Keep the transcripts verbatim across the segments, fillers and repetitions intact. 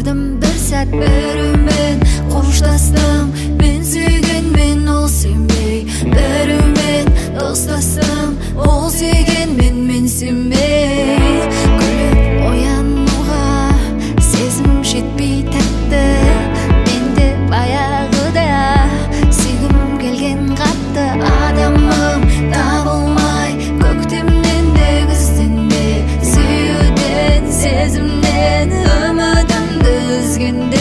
Қалдым бір сәт бірімен қоштастым, мен сүйген мен ол сенбей, бірімен достастым, ол сүйген мен мен сенбей. Күліп оянуға сезім жетпей тәтті, менде баяғыда сүйгім келген қатты. Адамым табылмай көктемнен де күзден де, сүюден сезімнен үмітімді үзгенде.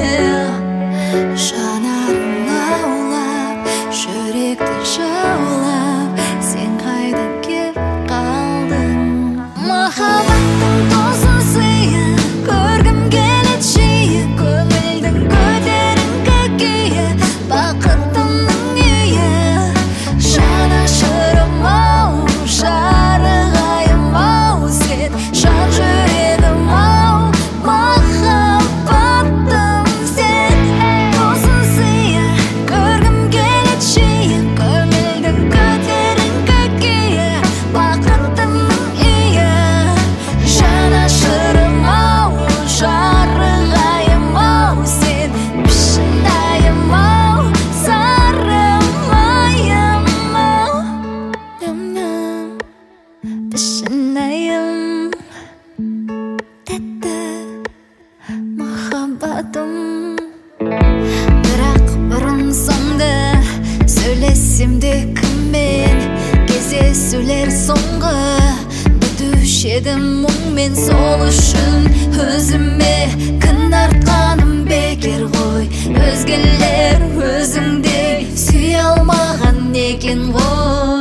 Жанарың лаулап, жүректі жаулап, сен қайда кеп қалдың? Махаббаттың тосын сыйы көргім келеді жиі, көңілдің көтеріңкі күйі, бақытымның үйі. Жанашырым ау, жарығайым ау, сен жан жүрегім ау, махаббатым сен. Тосын сыйы көргім келеді жиі, көңілдің көтеріңкі күйі, бақытымның үйі. Жанашырым ау, жарығайым ау, сен шынайым ау, сарым айым ау. Ным-ным, шынайым, тәтті махаббатым. Бірақ бұрын соңды сөйлесем де кіммен, кездесулер соңғы бітуші едім мұңмен. Сол үшін өзіме кін артқаным бекер ғой, өзгелер өзіңдей сүйе алмаған екен ғой.